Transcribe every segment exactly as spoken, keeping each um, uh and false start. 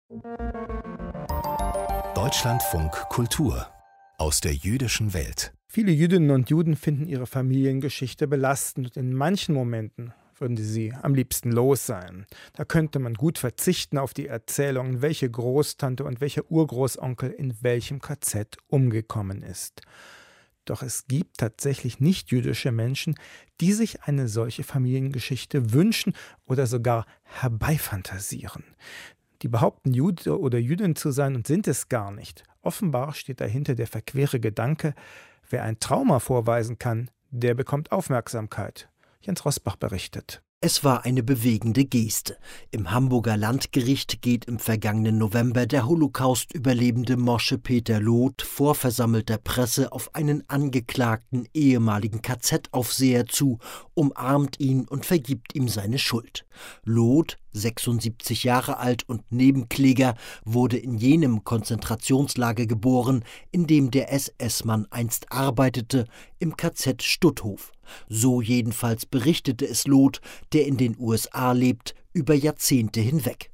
Deutschlandfunk Kultur aus der jüdischen Welt. Viele Jüdinnen und Juden finden ihre Familiengeschichte belastend und in manchen Momenten würden sie am liebsten los sein. Da könnte man gut verzichten auf die Erzählungen, welche Großtante und welcher Urgroßonkel in welchem K Z umgekommen ist. Doch es gibt tatsächlich nicht-jüdische Menschen, die sich eine solche Familiengeschichte wünschen oder sogar herbeifantasieren. Die behaupten, Jude oder Jüdin zu sein und sind es gar nicht. Offenbar steht dahinter der verquere Gedanke, wer ein Trauma vorweisen kann, der bekommt Aufmerksamkeit. Jens Rosbach berichtet. Es war eine bewegende Geste. Im Hamburger Landgericht geht im vergangenen November der Holocaust-Überlebende Moshe Peter Loth vor versammelter Presse auf einen angeklagten ehemaligen K Z-Aufseher zu, umarmt ihn und vergibt ihm seine Schuld. Loth, sechsundsiebzig Jahre alt und Nebenkläger, wurde in jenem Konzentrationslager geboren, in dem der S S-Mann einst arbeitete, im K Z Stutthof. So jedenfalls berichtete es Loth, der in den U S A lebt, über Jahrzehnte hinweg.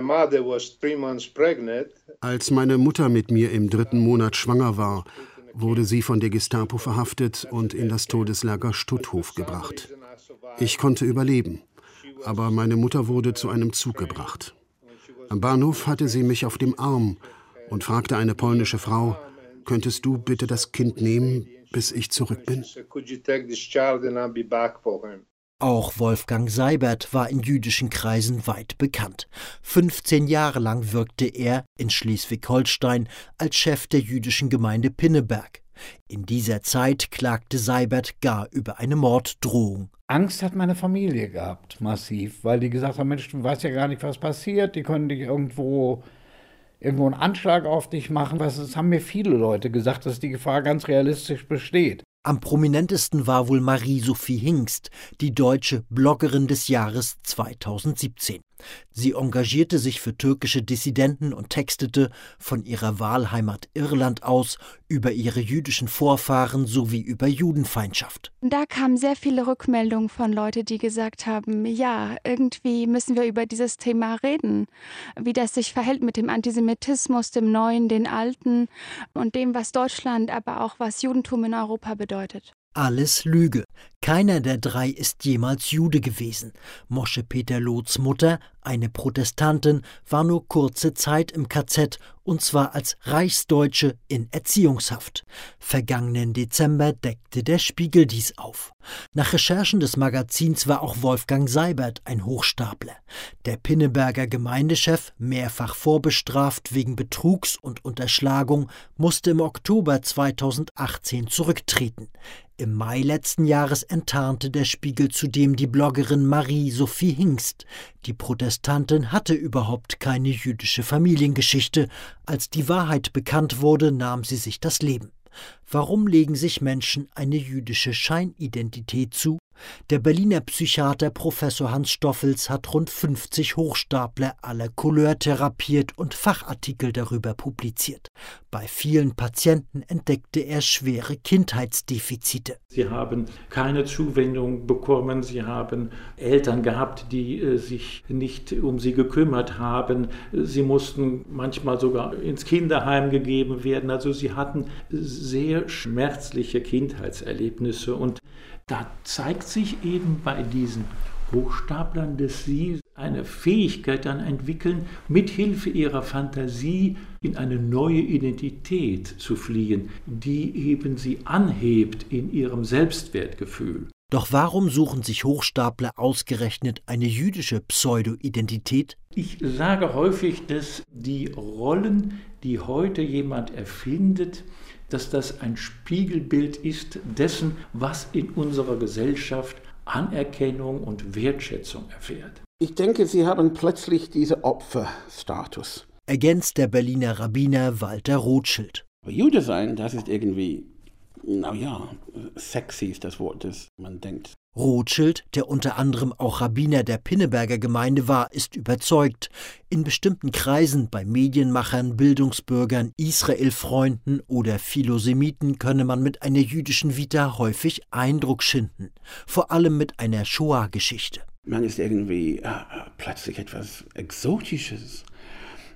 Als meine Mutter mit mir im dritten Monat schwanger war, wurde sie von der Gestapo verhaftet und in das Todeslager Stutthof gebracht. Ich konnte überleben, aber meine Mutter wurde zu einem Zug gebracht. Am Bahnhof hatte sie mich auf dem Arm und fragte eine polnische Frau, könntest du bitte das Kind nehmen, bis ich zurück bin? Auch Wolfgang Seibert war in jüdischen Kreisen weit bekannt. fünfzehn Jahre lang wirkte er in Schleswig-Holstein als Chef der jüdischen Gemeinde Pinneberg. In dieser Zeit klagte Seibert gar über eine Morddrohung. Angst hat meine Familie gehabt, massiv, weil die gesagt haben, Mensch, du weißt ja gar nicht, was passiert, die können dich irgendwo... irgendwo einen Anschlag auf dich machen. Das haben mir viele Leute gesagt, dass die Gefahr ganz realistisch besteht. Am prominentesten war wohl Marie-Sophie Hingst, die deutsche Bloggerin des Jahres zweitausendsiebzehn. Sie engagierte sich für türkische Dissidenten und textete von ihrer Wahlheimat Irland aus über ihre jüdischen Vorfahren sowie über Judenfeindschaft. Da kamen sehr viele Rückmeldungen von Leuten, die gesagt haben, ja, irgendwie müssen wir über dieses Thema reden, wie das sich verhält mit dem Antisemitismus, dem Neuen, den Alten und dem, was Deutschland, aber auch was Judentum in Europa bedeutet. Alles Lüge. Keiner der drei ist jemals Jude gewesen. Moshe Peter Loths Mutter, eine Protestantin, war nur kurze Zeit im K Z, und zwar als Reichsdeutsche in Erziehungshaft. Vergangenen Dezember deckte der Spiegel dies auf. Nach Recherchen des Magazins war auch Wolfgang Seibert ein Hochstapler. Der Pinneberger Gemeindechef, mehrfach vorbestraft wegen Betrugs und Unterschlagung, musste im Oktober zweitausendachtzehn zurücktreten. Im Mai letzten Jahres enttarnte der Spiegel zudem die Bloggerin Marie-Sophie Hingst. Die Protestantin hatte überhaupt keine jüdische Familiengeschichte. Als die Wahrheit bekannt wurde, nahm sie sich das Leben. Warum legen sich Menschen eine jüdische Scheinidentität zu? Der Berliner Psychiater Professor Hans Stoffels hat rund fünfzig Hochstapler aller Couleur therapiert und Fachartikel darüber publiziert. Bei vielen Patienten entdeckte er schwere Kindheitsdefizite. Sie haben keine Zuwendung bekommen, sie haben Eltern gehabt, die äh, sich nicht um sie gekümmert haben. Sie mussten manchmal sogar ins Kinderheim gegeben werden. Also sie hatten sehr schmerzliche Kindheitserlebnisse, und da zeigt sich eben bei diesen Hochstaplern, dass sie eine Fähigkeit dann entwickeln, mithilfe ihrer Fantasie in eine neue Identität zu fliehen, die eben sie anhebt in ihrem Selbstwertgefühl. Doch warum suchen sich Hochstapler ausgerechnet eine jüdische Pseudo-Identität? Ich sage häufig, dass die Rollen, die heute jemand erfindet, dass das ein Spiegelbild ist dessen, was in unserer Gesellschaft Anerkennung und Wertschätzung erfährt. Ich denke, sie haben plötzlich diesen Opferstatus. Ergänzt der Berliner Rabbiner Walter Rothschild. Jude sein, das ist irgendwie, naja, sexy ist das Wort, das man denkt. Rothschild, der unter anderem auch Rabbiner der Pinneberger Gemeinde war, ist überzeugt, in bestimmten Kreisen, bei Medienmachern, Bildungsbürgern, Israel-Freunden oder Philosemiten könne man mit einer jüdischen Vita häufig Eindruck schinden, vor allem mit einer Shoah-Geschichte. Man ist irgendwie äh, plötzlich etwas Exotisches. Äh,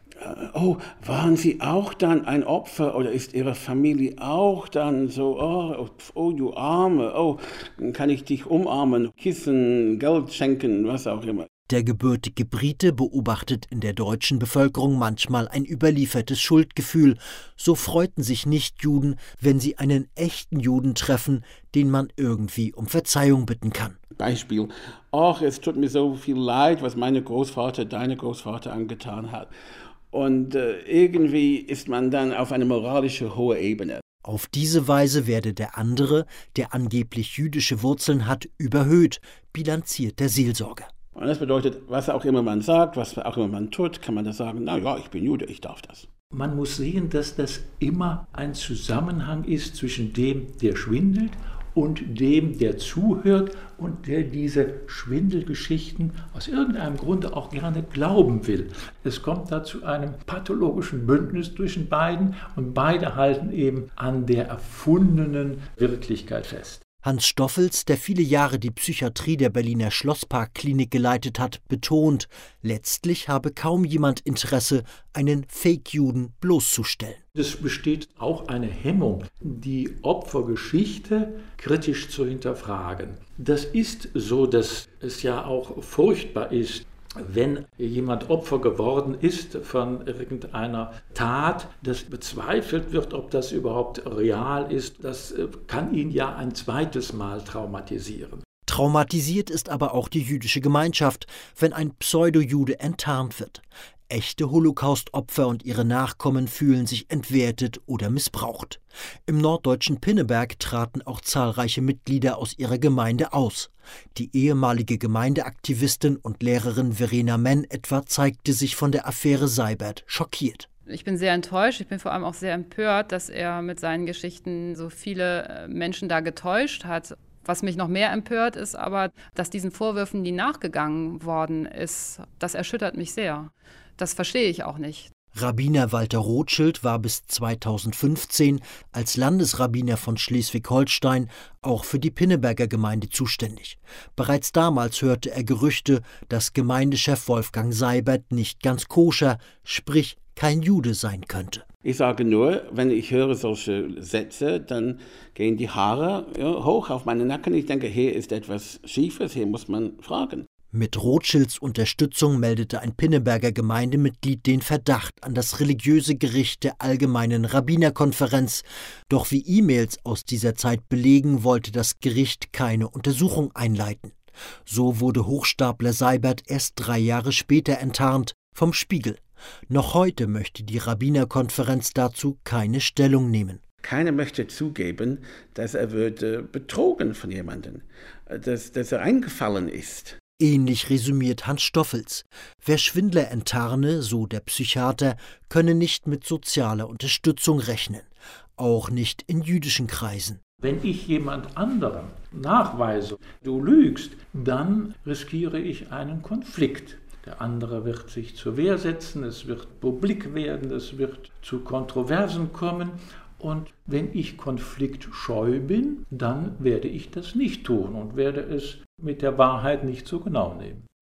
oh, waren Sie auch dann ein Opfer oder ist Ihre Familie auch dann so, oh, oh du Arme, oh, kann ich dich umarmen, Kissen, Geld schenken, was auch immer. Der gebürtige Brite beobachtet in der deutschen Bevölkerung manchmal ein überliefertes Schuldgefühl. So freuten sich Nichtjuden, wenn sie einen echten Juden treffen, den man irgendwie um Verzeihung bitten kann. Beispiel, ach, es tut mir so viel leid, was meine Großvater, deine Großvater angetan hat. Und äh, irgendwie ist man dann auf eine moralische hohe Ebene. Auf diese Weise werde der andere, der angeblich jüdische Wurzeln hat, überhöht, bilanziert der Seelsorger. Und das bedeutet, was auch immer man sagt, was auch immer man tut, kann man da sagen, na ja, ich bin Jude, ich darf das. Man muss sehen, dass das immer ein Zusammenhang ist zwischen dem, der schwindelt, und dem, der zuhört und der diese Schwindelgeschichten aus irgendeinem Grunde auch gerne glauben will. Es kommt da zu einem pathologischen Bündnis zwischen beiden und beide halten eben an der erfundenen Wirklichkeit fest. Hans Stoffels, der viele Jahre die Psychiatrie der Berliner Schlosspark-Klinik geleitet hat, betont, letztlich habe kaum jemand Interesse, einen Fake-Juden bloßzustellen. Es besteht auch eine Hemmung, die Opfergeschichte kritisch zu hinterfragen. Das ist so, dass es ja auch furchtbar ist, wenn jemand Opfer geworden ist von irgendeiner Tat, dass bezweifelt wird, ob das überhaupt real ist, das kann ihn ja ein zweites Mal traumatisieren. Traumatisiert ist aber auch die jüdische Gemeinschaft, wenn ein Pseudo-Jude enttarnt wird. Echte Holocaust-Opfer und ihre Nachkommen fühlen sich entwertet oder missbraucht. Im norddeutschen Pinneberg traten auch zahlreiche Mitglieder aus ihrer Gemeinde aus. Die ehemalige Gemeindeaktivistin und Lehrerin Verena Menn etwa zeigte sich von der Affäre Seibert schockiert. Ich bin sehr enttäuscht, ich bin vor allem auch sehr empört, dass er mit seinen Geschichten so viele Menschen da getäuscht hat. Was mich noch mehr empört, ist aber, dass diesen Vorwürfen, die nachgegangen worden ist, das erschüttert mich sehr. Das verstehe ich auch nicht. Rabbiner Walter Rothschild war bis zweitausendfünfzehn als Landesrabbiner von Schleswig-Holstein auch für die Pinneberger Gemeinde zuständig. Bereits damals hörte er Gerüchte, dass Gemeindechef Wolfgang Seibert nicht ganz koscher, sprich kein Jude sein könnte. Ich sage nur, wenn ich höre solche Sätze, dann gehen die Haare ja, hoch auf meinen Nacken. Ich denke, hier ist etwas Schiefes, hier muss man fragen. Mit Rothschilds Unterstützung meldete ein Pinneberger Gemeindemitglied den Verdacht an das religiöse Gericht der Allgemeinen Rabbinerkonferenz. Doch wie E-Mails aus dieser Zeit belegen, wollte das Gericht keine Untersuchung einleiten. So wurde Hochstapler Seibert erst drei Jahre später enttarnt vom Spiegel. Noch heute möchte die Rabbinerkonferenz dazu keine Stellung nehmen. Keiner möchte zugeben, dass er würde betrogen von jemandem, dass, dass er eingefallen ist. Ähnlich resümiert Hans Stoffels. Wer Schwindler enttarne, so der Psychiater, könne nicht mit sozialer Unterstützung rechnen. Auch nicht in jüdischen Kreisen. Wenn ich jemand anderem nachweise, du lügst, dann riskiere ich einen Konflikt. Der andere wird sich zur Wehr setzen, es wird publik werden, es wird zu Kontroversen kommen. Und wenn ich konfliktscheu bin, dann werde ich das nicht tun und werde es mit der Wahrheit nicht so genau nehmen.